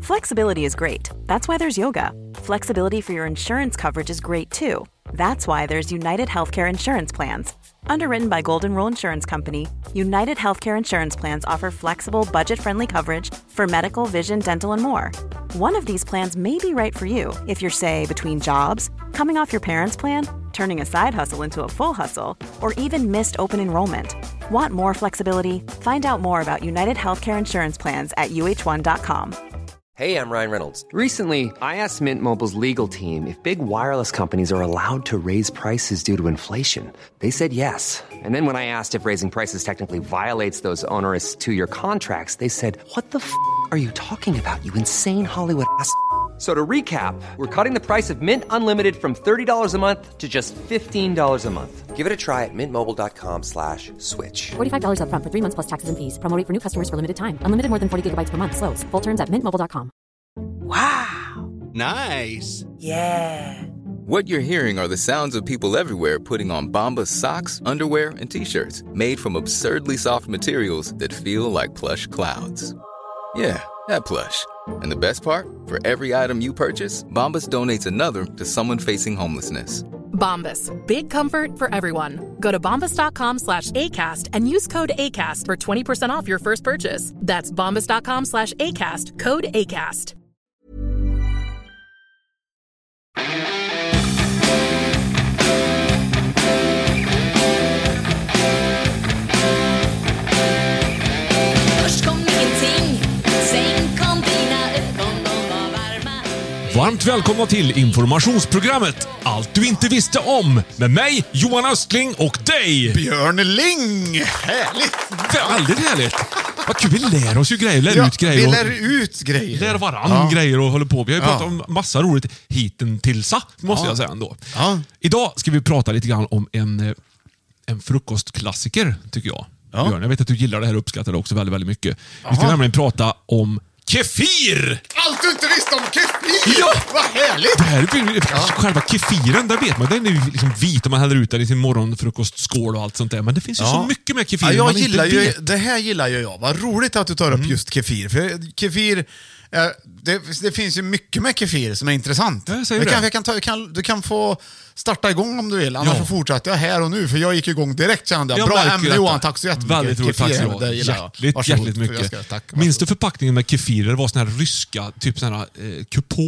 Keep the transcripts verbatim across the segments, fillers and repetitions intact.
Flexibility is great. That's why there's yoga. Flexibility for your insurance coverage is great too. That's why there's United Healthcare Insurance Plans. Underwritten by Golden Rule Insurance Company, United Healthcare Insurance Plans offer flexible, budget-friendly coverage for medical, vision, dental, and more. One of these plans may be right for you if you're, say, between jobs, coming off your parents' plan, turning a side hustle into a full hustle, or even missed open enrollment. Want more flexibility? Find out more about United Healthcare Insurance Plans at U H one dot com. Hey, I'm Ryan Reynolds. Recently, I asked Mint Mobile's legal team if big wireless companies are allowed to raise prices due to inflation. They said yes. And then when I asked if raising prices technically violates those onerous two-year contracts, they said, what the f*** are you talking about, you insane Hollywood ass f- So to recap, we're cutting the price of Mint Unlimited from thirty dollars a month to just fifteen dollars a month. Give it a try at mintmobile.com slash switch. forty-five dollars up front for three months plus taxes and fees. Promo rate for new customers for limited time. Unlimited more than forty gigabytes per month. Slows full terms at mint mobile dot com. Wow. Nice. Yeah. What you're hearing are the sounds of people everywhere putting on Bombas socks, underwear, and T-shirts made from absurdly soft materials that feel like plush clouds. Yeah, that plush. And the best part? For every item you purchase, Bombas donates another to someone facing homelessness. Bombas. Big comfort for everyone. Go to bombas.com slash ACAST and use code ACAST for twenty percent off your first purchase. That's bombas.com slash ACAST. Code ACAST. Varmt välkomna till informationsprogrammet Allt du inte visste om med mig, Johan Östling, och dig, Björn Ling. Härligt. Väldigt härligt. Vad kul, vi lär oss ju grejer, lär ja, ut grejer. Vi lär ut grejer. Lär varann ja. grejer och håller på. Vi har ju ja. pratat om massa roligt hittills, måste ja. jag säga ändå. Ja. Idag ska vi prata lite grann om en, en frukostklassiker, tycker jag. Ja. Björn, jag vet att du gillar det här, uppskattar det också väldigt, väldigt mycket. Vi ska Aha. nämligen prata om kefir! Allt du inte visste om kefir! Ja! Vad härligt! Det här är ja. Själva kefiren, där vet man, den är ju liksom vit och man häller ut den i sin morgonfrukostskål och allt sånt där. Men det finns ju ja. så mycket med kefir. Ja, jag man gillar inte ju, vet. det här gillar ju jag. Vad roligt att du tar upp mm. just kefir. För kefir, eh, det, det finns ju mycket med kefir som är intressant. Jag säger jag kan, det. jag kan ta, kan, du kan få starta igång om du vill. Annars ja. så fortsätter jag här och nu. För jag gick igång direkt, kände jag. jag Bra ämne, Johan. Tack så jättemycket. Väldigt roligt, tack så det gillar jag. Hjärtligt, hjärtligt mycket. Ska, tack, minns du förpackningen med kefirer? Det var såna här ryska, typ såna här eh,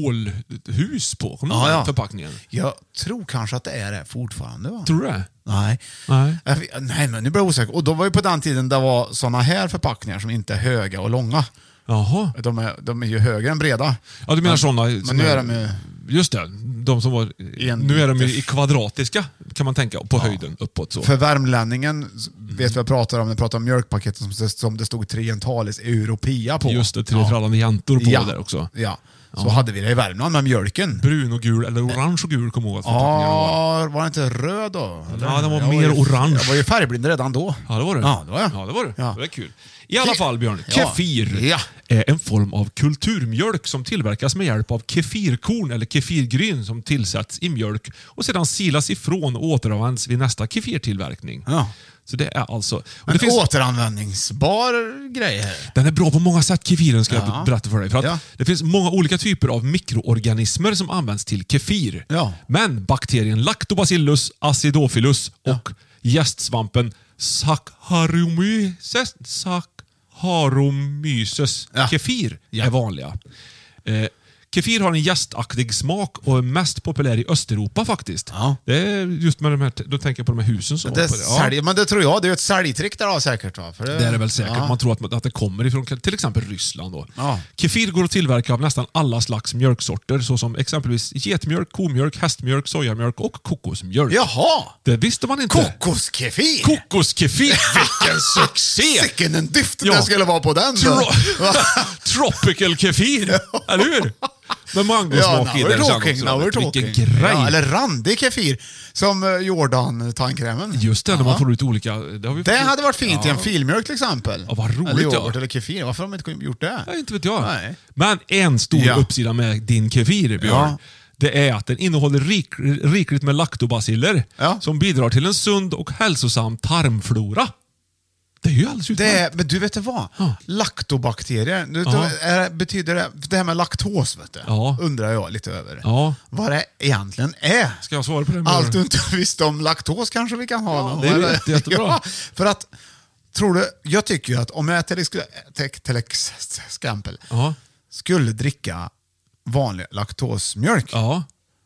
kupolhus på. Kommer ja, ja. förpackningen? Jag tror kanske att det är det fortfarande. Va? Tror du det? Nej. Nej. Nej, men nu blir jag osäker. Och då var ju på den tiden det var såna här förpackningar som inte är höga och långa. Jaha. De är, de är ju högre än breda. Ja, du menar men, såna. Men nu är de ju... Just det, de som var... Nu är de ju i kvadratiska, kan man tänka, på ja. höjden uppåt. Så. För värmlänningen, mm. vet vad jag pratar om? Jag pratar om mjölkpaketet som, som det stod Trientalis Europea på. Just det, tre ja. trallande jäntor på ja. där också. Ja, så ja. hade vi det i Värmland med mjölken. Brun och gul, eller orange och gul, kommer jag ihåg. Ja, var det inte röd då? Eller? Ja, den var jag mer var ju, orange. Jag var ju färgblind redan då. Ja, det var det. Ja, det var jag. Ja, det var det. Ja. Det var kul. I alla fall, Björn, ja. kefir ja. är en form av kulturmjölk som tillverkas med hjälp av kefirkorn eller kefirgryn som tillsätts i mjölk och sedan silas ifrån och återanvänds vid nästa kefirtillverkning. Ja. Så det är alltså... En det finns, återanvändningsbar grej här. Den är bra på många sätt, kefiren, ska ja. jag berätta för dig. För att ja. det finns många olika typer av mikroorganismer som används till kefir. Ja. Men bakterien Lactobacillus acidophilus ja. och jästsvampen Saccharomyces, Saccharomyces ja. kefir ja. är vanliga. Eh, Kefir har en jästaktig smak och är mest populär i Östeuropa faktiskt. Ja. Det är just med de här, då tänker jag på de här husen som det på det. Ja. Sälj, men det tror jag, det är ett säljtrick där då, säkert. Va? För det, det är det väl säkert. Ja. Man tror att, att det kommer ifrån till exempel Ryssland. Då. Ja. Kefir går att tillverka av nästan alla slags mjölksorter, såsom exempelvis getmjölk, komjölk, hästmjölk, sojamjölk och kokosmjölk. Jaha! Det visste man inte. Kokoskefir! Kokoskefir! Vilken succé! Vilken en dyft ja. det skulle vara på den. Tro- Tropical kefir! Eller hur? Med mangosmak ja, i den. Talking, Vilken grej. Ja, eller randig kefir som Jordan tandkrämen. Just det, när man får ut olika. Det, har vi det fått... hade varit fint ja. i en filmjölk till exempel. Ja, vad roligt. Eller yoghurt ja. eller kefir. Varför har de inte gjort det? Ja, inte vet jag. Nej. Men en stor ja. uppsida med din kefir, Björn. Ja. Det är att den innehåller rik, rikligt med laktobaciller ja. som bidrar till en sund och hälsosam tarmflora. Det är ju alldeles utmärkt. Det är, men du vet det vad? Ja. Laktobakterier. Du, Ja. då, är, betyder det, det här med laktos, vet du, Ja. undrar jag lite över. Ja. Vad det egentligen är. Ska jag svara på det? Allt du inte visste om laktos kanske vi kan ha. Ja, någon, det är eller? jätte- jättebra. Ja, för att, tror du, jag tycker ju att om jag till, till, till exempel Ja. skulle dricka vanlig laktosmjölk, Ja.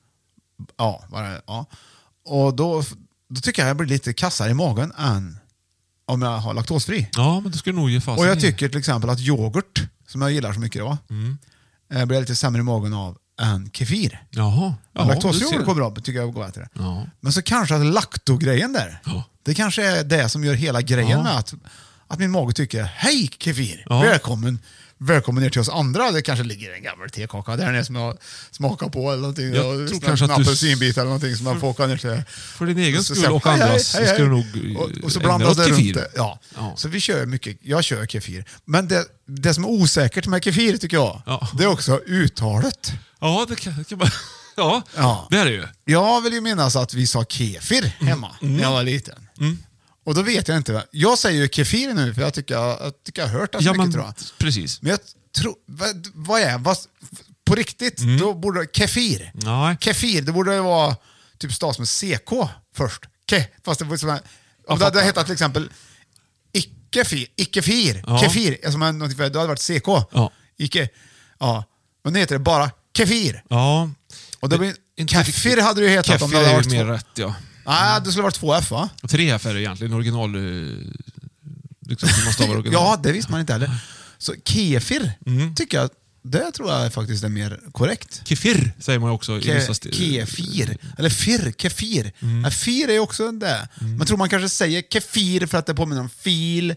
ja, vad är det? Ja. Och då, då tycker jag jag blir lite kassare i magen än om jag har laktosfri. Ja, men du ska nog ge fast. Och jag tycker till exempel att yoghurt, som jag gillar så mycket då, Mm. eh, blir jag lite sämre i magen av än kefir. Jaha. Ja, Laktosyoghurt du går ser. bra, tycker jag går bättre. Ja. Men så kanske att laktogrejen där, Ja. det kanske är det som gör hela grejen Ja. med att, att min mage tycker, hej kefir, Ja. välkommen, välkommen ner till oss andra. Det kanske ligger en gammal tekaka där nere som jag smakar på eller någonting. Jag och tror en kanske att du- apelsinbit eller någonting som man får åka ner till. För din egen Och så skull säger, och hej, andras hej, hej, ska du hej. nog och, och så ägna blandas åt det kefir. runt det. Ja. Ja. Så vi kör mycket, jag kör kefir. Men det, det som är osäkert med kefir tycker jag, Ja. det är också uttalet. Ja, det kan, det kan man... Ja, Ja. det är det ju. Jag vill ju minnas att vi sa kefir hemma när jag var liten. Och då vet jag inte. Jag säger ju kefir nu för jag tycker jag, jag, tycker jag har hört det så Ja, mycket men tror jag. precis. Men jag tror, vad, vad är, vad, på riktigt, då borde det, kefir. Nej. Kefir, det borde ju vara typ stavas med C K först. Ke, fast det var som en, om det fattar. hade hetat till exempel icke-fir, icke-fir, Ja. kefir, som en, det hade varit C K. Ja. Icke, ja. Men nu heter det bara kefir. Ja. Och det blir, Inte kefir riktigt. hade det ju hetat om Kefir det hade är varit ju mer två. rätt, ja. Nej, det skulle varit två F va? Och tre F är det egentligen, original... eh, Liksom, hur man stavar original. Ja, det visste man inte heller. Så kefir Mm. tycker jag, det tror jag faktiskt är mer korrekt. Kefir säger man ju också i Ke, vissa st- kefir, eller fir, kefir. Mm. Ja, fir är ju också det. Man tror man kanske säger kefir för att det påminner om fil.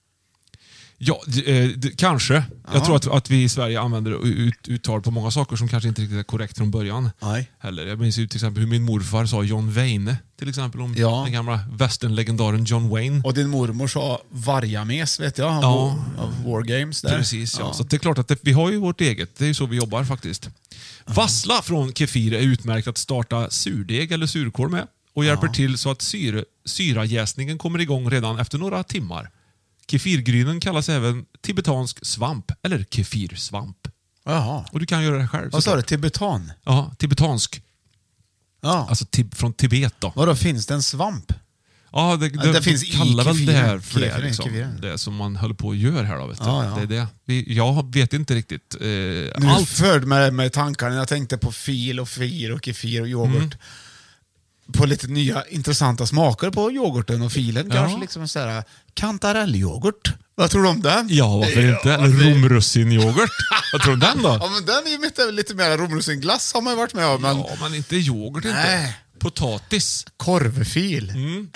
Ja, d- eh, d- kanske. Jag tror att, att vi i Sverige använder ut, uttal på många saker som kanske inte riktigt är korrekt från början. Nej. Heller. Jag minns ju till exempel hur min morfar sa John Wayne, till exempel om Ja. den gamla westernlegendaren John Wayne. Och din mormor sa vargames, vet jag, Ja. av av War Games där. Precis, ja. Så det är klart att det, vi har ju vårt eget. Det är ju så vi jobbar faktiskt. Vassla från kefir är utmärkt att starta surdeg eller surkål med och hjälper till så att syre, syrajäsningen kommer igång redan efter några timmar. Kefirgrynen kallas även tibetansk svamp eller kefirsvamp. Jaha. Och du kan göra det själv. Vad sa såklart. du? Tibetan? Ja, tibetansk. Ja. Alltså tib- från Tibet då. Vadå, finns det en svamp? Ja, det, det, det finns de i kallar väl det här kefiren. för det, Kefiren, liksom. kefiren. Det som man håller på att göra här då, vet du. Ja, ja. Det är det. Vi, jag vet inte riktigt. Eh, Nu allt. förde med mig tankarna, jag tänkte på fil och fir och kefir och yoghurt. Mm. På lite nya intressanta smaker på yoghurten och filen. Ja. Kanske liksom så här kantarellyoghurt. Vad tror du om den? Ja, varför inte? Eller varför- romrussinyoghurt. Vad tror du om den då? Ja, men den är ju lite, lite mer romrussinglass har man ju varit med om. Men Ja, men inte yoghurt inte. Nej. Potatis. korvfil. Mm.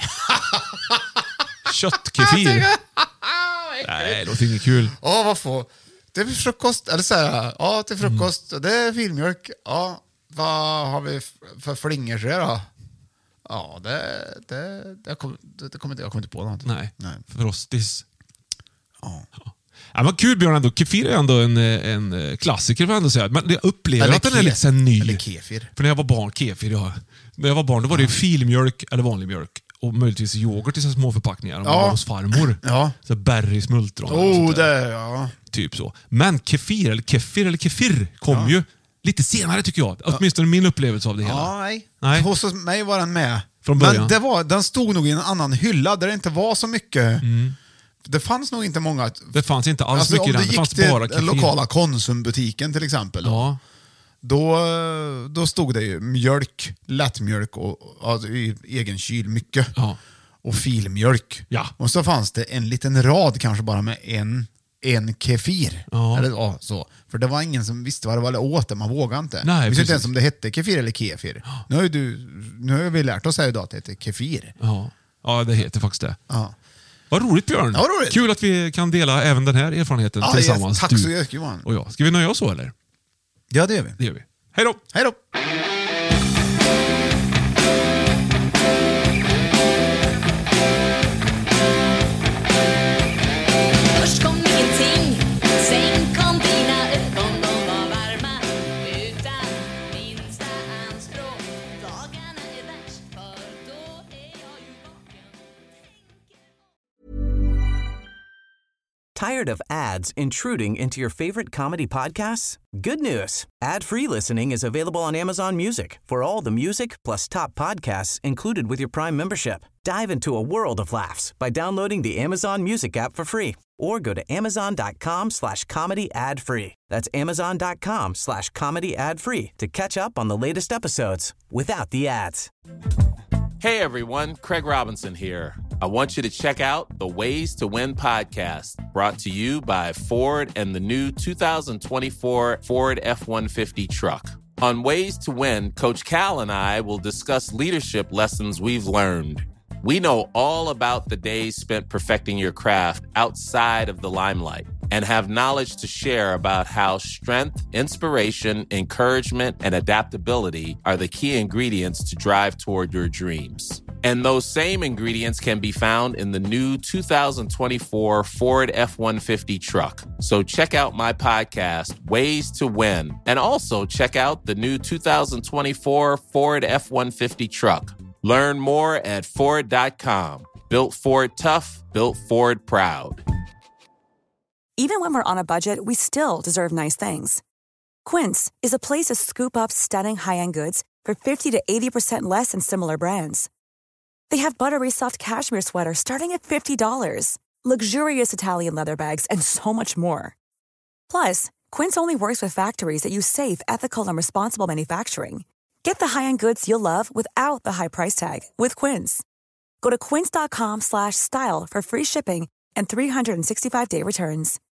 Köttkefir. Nej, det låter inget kul. Ja, vad får... Det är frukost, eller så här, ja till frukost, Mm. det är filmjölk. Ja, vad har vi f- för flingor så då? Ja, det, det, det, kom, det, det kommer inte, jag kommer inte på något. Nej, Nej. frostis. Ja. Ja, men kul Björn ändå. Kefir är ändå en, en klassiker får jag ändå säga. Men jag upplever Eller att den är ke- lite så här ny. eller kefir. För när jag var barn, kefir ja. När jag var barn då var det filmjölk eller vanlig mjölk. Och möjligtvis yoghurt i så små förpackningar. Om Ja. man var hos farmor. Ja. Så berry smultron. och Oh, sånt där. det, ja. Typ så. Men kefir, eller kefir, eller kefir kom ju lite senare tycker jag. Åtminstone min upplevelse av det hela. Ja, nej. Nej. Hos mig var den med. Från början. Men det var, den stod nog i en annan hylla där det inte var så mycket. Det fanns nog inte många. Det fanns inte alls Alltså, mycket i om den. du Det gick fanns till bara den kefir. lokala Konsumbutiken till exempel. Ja. Då, då stod det ju mjölk, lättmjölk och, och i egen kyl, mycket. Ja. Och filmjölk. Ja. Och så fanns det en liten rad kanske bara med en, en kefir. Ja. Eller, ja, så. För det var ingen som visste vad det var eller åt det, man vågade inte. Nej, jag visste inte precis. ens om det hette kefir eller kefir. Nu har, ju du, nu har vi lärt oss här idag att det heter kefir. Ja. Ja, det heter faktiskt det. Ja. Vad roligt Björn. Ja, vad roligt. Kul att vi kan dela även den här erfarenheten Ja, tillsammans. tack du så mycket Johan. och jag. Ska vi nöja oss så eller? Ja, det gör vi. Det gör vi. Hej då! Hej då! Först kom ingenting, sen kom dina ögon, de var varma utan minsta anspråk. Dagarna är värst, för då är jag ju vaken. Tired of ads intruding into your favorite comedy podcasts? Good news. Ad-free listening is available on Amazon Music for all the music plus top podcasts included with your Prime membership. Dive into a world of laughs by downloading the Amazon Music app for free or go to amazon.com slash comedy ad free. That's amazon.com slash comedy ad free to catch up on the latest episodes without the ads. Hey everyone, Craig Robinson here. I want you to check out the Ways to Win podcast, brought to you by Ford and the new two thousand twenty-four Ford F one fifty truck. On Ways to Win, Coach Cal and I will discuss leadership lessons we've learned. We know all about the days spent perfecting your craft outside of the limelight and have knowledge to share about how strength, inspiration, encouragement, and adaptability are the key ingredients to drive toward your dreams. And those same ingredients can be found in the new two thousand twenty-four Ford F one fifty truck. So check out my podcast, Ways to Win, and also check out the new two thousand twenty-four Ford F one fifty truck. Learn more at Ford dot com. Built Ford tough, built Ford proud. Even when we're on a budget, we still deserve nice things. Quince is a place to scoop up stunning high-end goods for fifty to eighty percent less than similar brands. They have buttery soft cashmere sweaters starting at fifty dollars, luxurious Italian leather bags, and so much more. Plus, Quince only works with factories that use safe, ethical, and responsible manufacturing. Get the high-end goods you'll love without the high price tag with Quince. Go to quince.com slash style for free shipping and three sixty-five day returns.